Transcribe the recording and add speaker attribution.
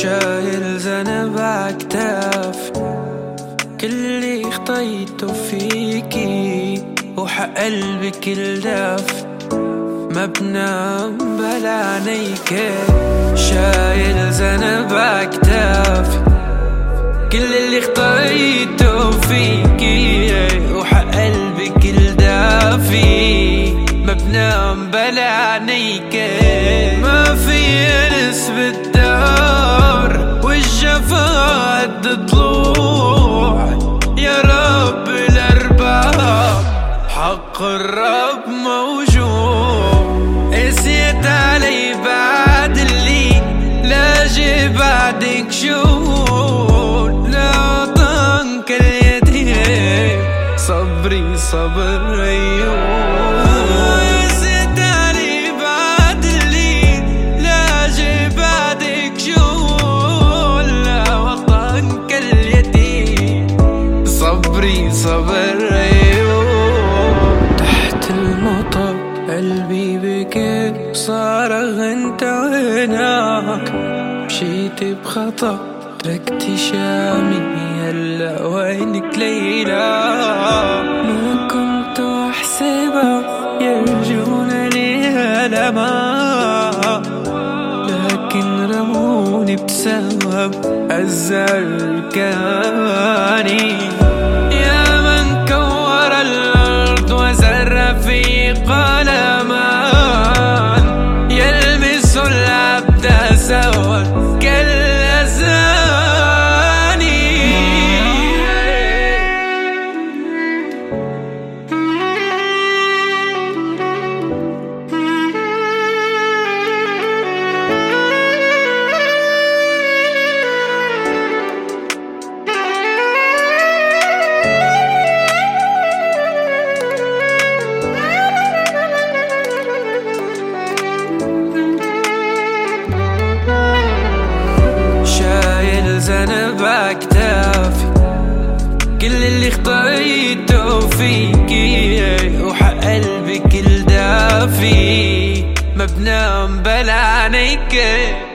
Speaker 1: شايل ذنب عكتاف، كل اللي خطيته فيكي وحق قلبي كل داف، ما بنام بلا عينيك. شايل ذنب عكتاف، كل اللي خطيته فيكي وحق قلبي كل دافي، ما بنام بلا عينيك. ما في انس بالدار والجفا قد طلوع، يا رب الارباب حق الرب موجود. قسيت علي بعد اللي لاجي بعدك شو، لا طنك اليدين صبري صبر أيوب. قسيت علي بعد اللي لاجي بعدك شو، لا وطنك اليدين صبري صبر أيوب. تحت المطر قلبي بكي صارغ انت وينك، مشيت بخطأ تركتي شامي هلا وينك ليلى. ما كنت احسبها يرجون لي لما، لكن رموني بسبب الزركاني. يا من كور الارض وزر في قلمان، يلمس العبد سوا كالأزاني. ذنب عكتافي، كل اللي خطيته فيكي وحق قلبي كل دافي، ما بنام بلا عينيك.